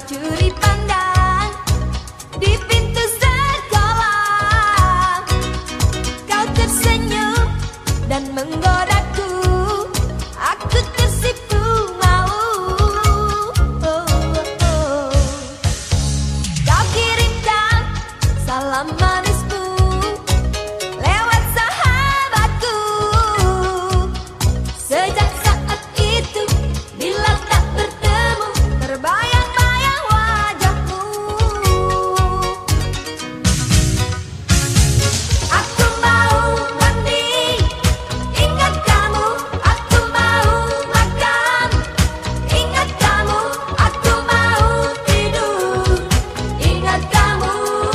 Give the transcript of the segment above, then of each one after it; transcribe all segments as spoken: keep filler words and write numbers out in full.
curi pandang di pintu sekolah. Kau tersenyum dan menggodaku, aku tersipu mau. Oh, oh, oh. Kau kirimkan salam manismu lewat sahabatku. Sejak saat itu bila tak bertemu, terbayang-bayang wajahmu. Aku mau mandi, ingat kamu. Aku mau makan, ingat kamu. Aku mau tidur, ingat kamu.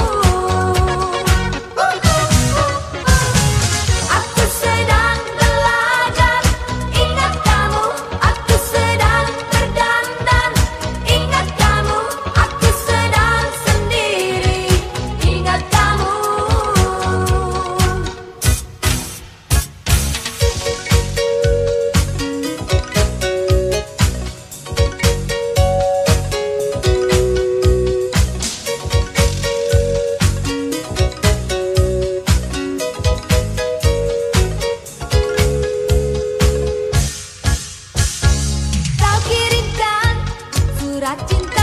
Aku sedang belajar, ingat kamu. Aku sedang berdandan, ingat kamu. Aku sedang sendiri, ingat kamu. Kau kirimkan surat cinta